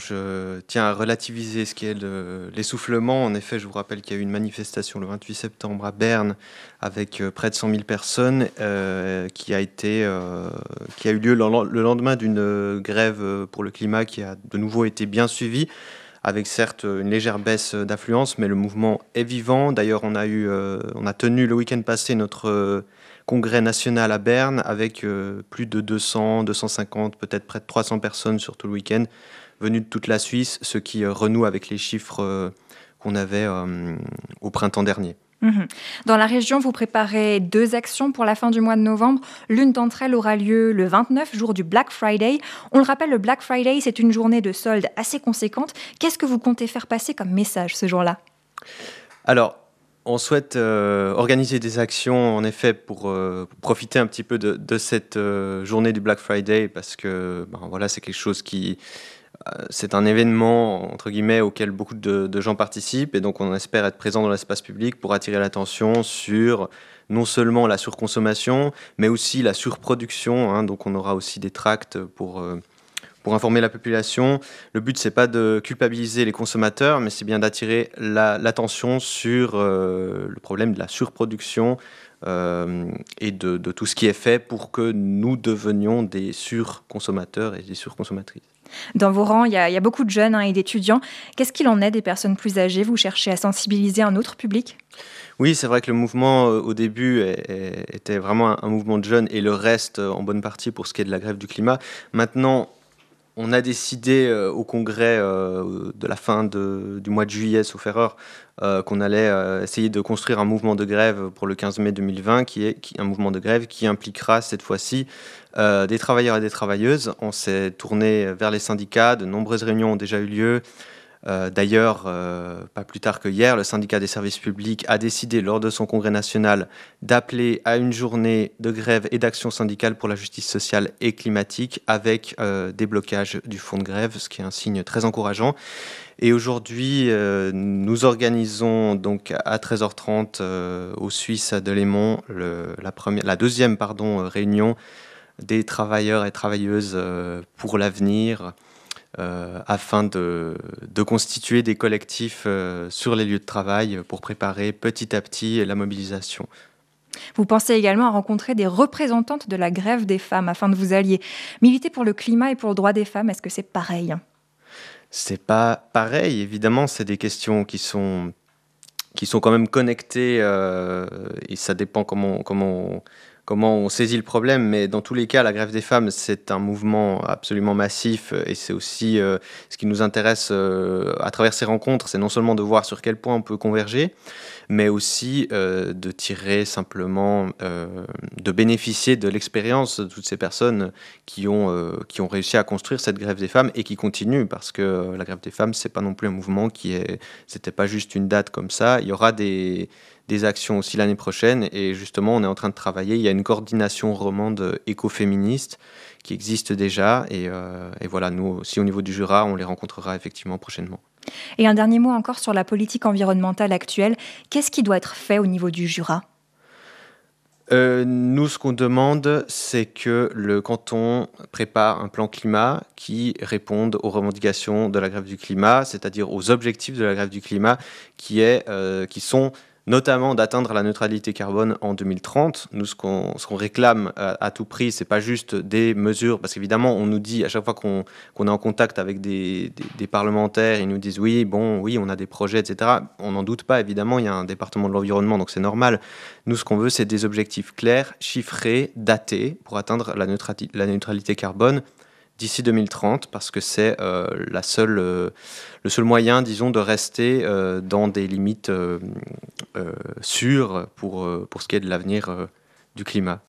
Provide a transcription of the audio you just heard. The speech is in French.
je tiens à relativiser ce qui est l'essoufflement. En effet, je vous rappelle qu'il y a eu une manifestation le 28 septembre à Berne avec près de 100 000 personnes qui a eu lieu le lendemain d'une grève pour le climat qui a de nouveau été bien suivie, avec certes une légère baisse d'affluence, mais le mouvement est vivant. D'ailleurs, on a tenu le week-end passé notre congrès national à Berne avec plus de 200, 250, peut-être près de 300 personnes sur tout le week-end, venues de toute la Suisse, ce qui renoue avec les chiffres qu'on avait au printemps dernier. Dans la région, vous préparez 2 actions pour la fin du mois de novembre. L'une d'entre elles aura lieu le 29, jour du Black Friday. On le rappelle, le Black Friday, c'est une journée de solde assez conséquente. Qu'est-ce que vous comptez faire passer comme message ce jour-là ? Alors, on souhaite organiser des actions, en effet, pour profiter un petit peu de cette journée du Black Friday, parce que voilà, c'est quelque chose c'est un événement, entre guillemets, auquel beaucoup de gens participent, et donc on espère être présent dans l'espace public pour attirer l'attention sur non seulement la surconsommation, mais aussi la surproduction, hein. Donc on aura aussi des tracts pour informer la population. Le but, c'est pas de culpabiliser les consommateurs, mais c'est bien d'attirer l'attention sur le problème de la surproduction et de tout ce qui est fait pour que nous devenions des surconsommateurs et des surconsommatrices. Dans vos rangs, il y a beaucoup de jeunes et d'étudiants. Qu'est-ce qu'il en est des personnes plus âgées ? Vous cherchez à sensibiliser un autre public ? Oui, c'est vrai que le mouvement, au début, était vraiment un mouvement de jeunes, et le reste, en bonne partie, pour ce qui est de la grève du climat. Maintenant, on a décidé au congrès de la fin du mois de juillet, sauf erreur, qu'on allait essayer de construire un mouvement de grève pour le 15 mai 2020, un mouvement de grève qui impliquera cette fois-ci des travailleurs et des travailleuses. On s'est tourné vers les syndicats, de nombreuses réunions ont déjà eu lieu. D'ailleurs, pas plus tard que hier, le syndicat des services publics a décidé, lors de son congrès national, d'appeler à une journée de grève et d'action syndicale pour la justice sociale et climatique, avec des blocages du fonds de grève, ce qui est un signe très encourageant. Et aujourd'hui, nous organisons donc à 13h30 au Suisse à Delémont la deuxième réunion des travailleurs et travailleuses pour l'avenir, afin de constituer des collectifs sur les lieux de travail pour préparer petit à petit la mobilisation. Vous pensez également à rencontrer des représentantes de la grève des femmes afin de vous allier. Militer pour le climat et pour le droit des femmes, est-ce que c'est pareil ? C'est pas pareil, évidemment, c'est des questions qui sont quand même connectées, et ça dépend comment on saisit le problème, mais dans tous les cas, la grève des femmes, c'est un mouvement absolument massif, et c'est aussi ce qui nous intéresse à travers ces rencontres, c'est non seulement de voir sur quel point on peut converger, mais aussi de tirer simplement, de bénéficier de l'expérience de toutes ces personnes qui ont réussi à construire cette grève des femmes et qui continuent, parce que la grève des femmes, c'est pas non plus un mouvement c'était pas juste une date comme ça. Il y aura des actions aussi l'année prochaine, et justement on est en train de travailler. Il y a une coordination romande écoféministe qui existe déjà, et voilà, nous aussi au niveau du Jura, on les rencontrera effectivement prochainement. Et un dernier mot encore sur la politique environnementale actuelle. Qu'est-ce qui doit être fait au niveau du Jura ? Nous, ce qu'on demande, c'est que le canton prépare un plan climat qui réponde aux revendications de la grève du climat, c'est-à-dire aux objectifs de la grève du climat, qui sont notamment d'atteindre la neutralité carbone en 2030. Nous, ce qu'on réclame à tout prix, c'est pas juste des mesures, parce qu'évidemment, on nous dit à chaque fois qu'on est en contact avec des parlementaires, ils nous disent oui, on a des projets, etc. On n'en doute pas, évidemment, il y a un département de l'environnement, donc c'est normal. Nous, ce qu'on veut, c'est des objectifs clairs, chiffrés, datés, pour atteindre la neutralité carbone d'ici 2030, parce que c'est le seul moyen, disons, de rester dans des limites sûres pour ce qui est de l'avenir du climat.